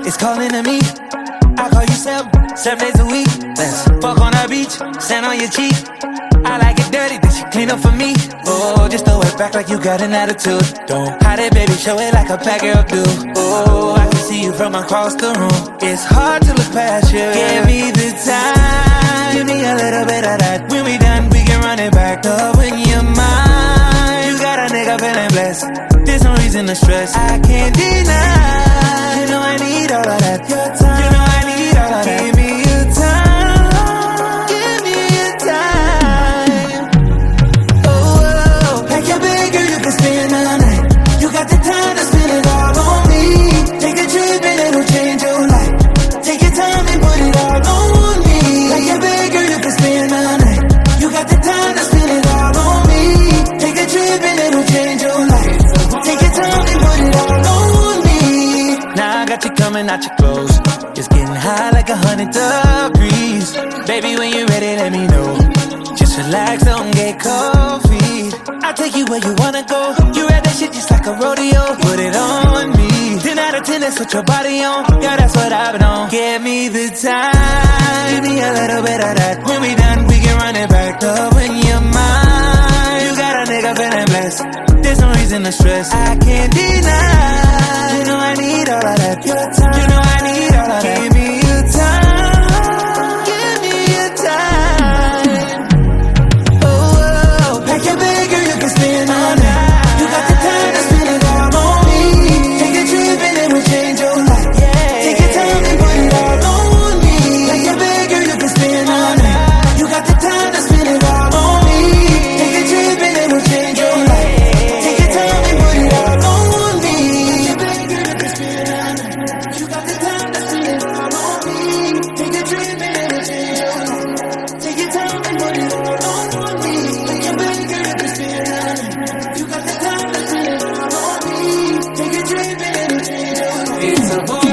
it's calling to me. I call you 7 days a week. Let's fuck on the beach, sand on your cheek. I like it dirty, then she clean up for me. Oh, just throw it back like you got an attitude. Don't hide it, baby, show it like a bad girl do. Oh, I can see you from across the room. It's hard to look past you. Give me the time, give me a little bit of that. When we done, we can run it back up in your mind. You got a nigga feeling blessed. There's no reason to stress. I can't deny. You know I need all of that. Your time. You know I need all of that. Give me your time. Give me your time. Oh, pack your bag, girl, you can spend all night. You got the time to spend it all on me. Take a trip and it'll change your life. Take your time and put it all on me. Pack your bag, girl, you can spend all night. You got the time to spend it all on me. Take a trip and it'll change your life. Take your time and put it all on me. Now I got you coming out your clothes. It's getting high like 100 degrees. Baby, when you're ready, let me know. Just relax, don't get cold feet. I'll take you where you wanna go. You read that shit just like a rodeo. Put it on me. 10 out of 10, that's what your body on. Yeah, that's what I've been on. Give me the time. Give me a little bit of that. When we done, we can run it back up in your mind. You got a nigga feeling blessed. There's no reason to stress. I can't deny. You know I need all of that. Your time. You know I need all of that. Give me your time. Give me your time. Oh, pack your bag, girl, you can spend all night. You got the time to spend it all on me. Take a trip and it will change your life. Take your time and put it all on me. Pack your bag, girl, you can spend all night. You got the time to spend it all on me. Take a trip and it will change your life. Take your time and put it all on me. Pack your bag, girl, you can spend all night. You got the time to spend it all on me. Take a trip and it will change your life. Take your time and put it all on me. Pack your bag, girl, you can spend all night. You got the time to spend it all on me. Take a trip and it will change your life. It's a